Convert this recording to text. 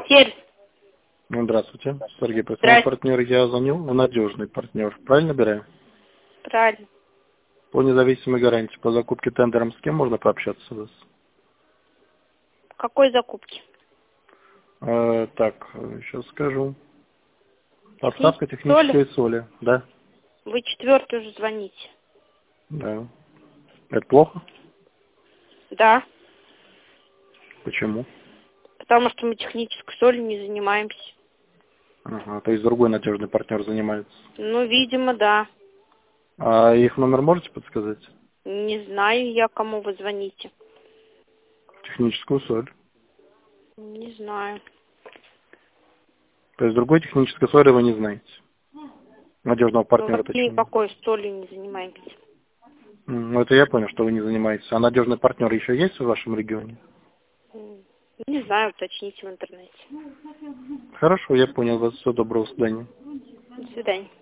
Сервис. Ну, здравствуйте, Сергей, Здравствуйте. партнер. Я звонил, надежный партнер. Правильно набираю? Правильно. По независимой гарантии, по закупке тендером с кем можно пообщаться с вас? Какой закупки? Так, сейчас скажу. Поставка Технической соли? технической соли, да? Вы 4-й уже звоните. Да. Это плохо? Да. Почему? Потому что мы технической солью не занимаемся. Ага, то есть другой надежный партнер занимается. Ну, видимо, да. А их номер можете подсказать? Не знаю я, кому вы звоните. Техническую соль. Не знаю. То есть другой технической соли вы не знаете? Надежного Мы партнера вообще точнее. никакой солью не занимаемся. Ну, это я понял, что вы не занимаетесь. А надежный партнер еще есть в вашем регионе? Не знаю, уточните в интернете. Хорошо, я понял вас. Всего доброго, до свидания. До свидания.